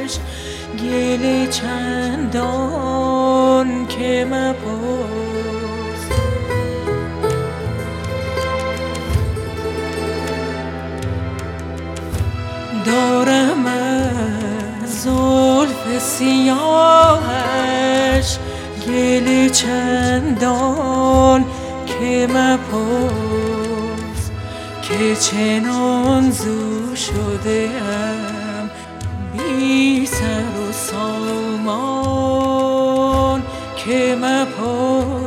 گذشت گل چندان که مپرس. دارم از زلف سیاهش گل چندان که مپرس که چنان زو شده ام بی سر و سامان که مپرس.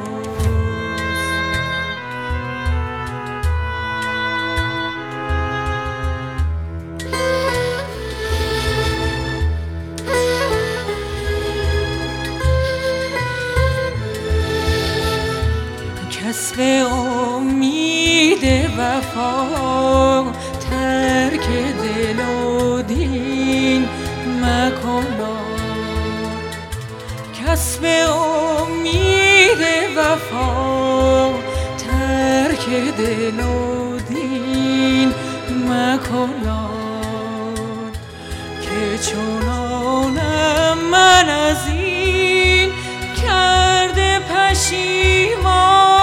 کسب امید وفا ترک دل و دین مکنا. کسب امید وفا ترک دل و دین مکنا که چنانم من از این کرده پشیمان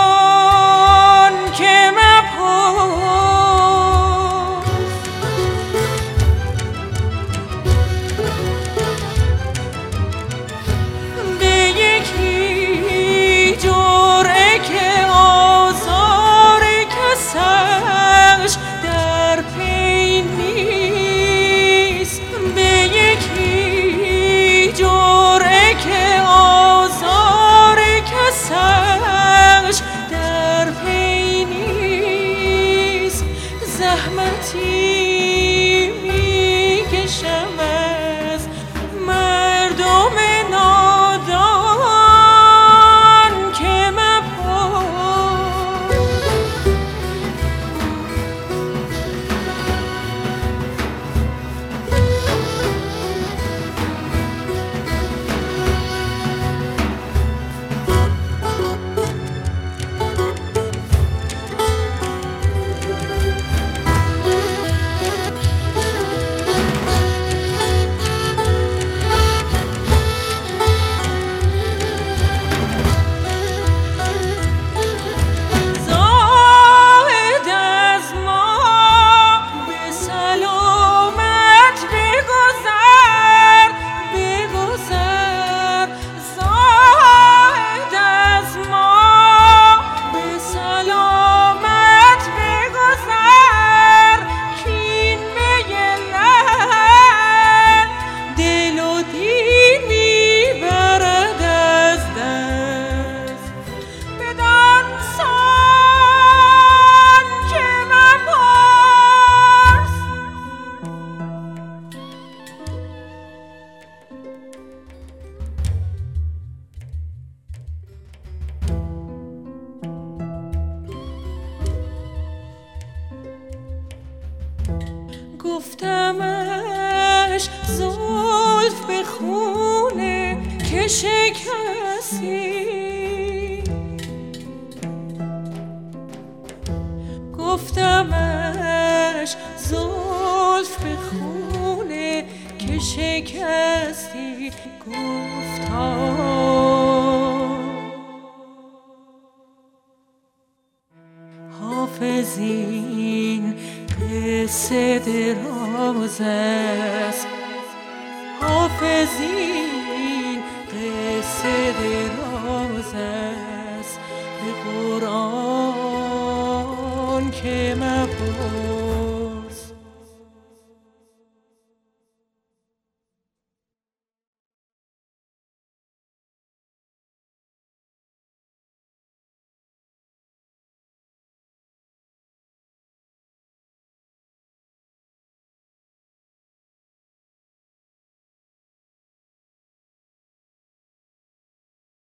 گفتمش زلف به خونه که شکستی. گفتمش زلف به خونه که شکستی. گفتا حافظ این قصه دراز است. حافظ این قصه دراز است. به قرآن که مپرس.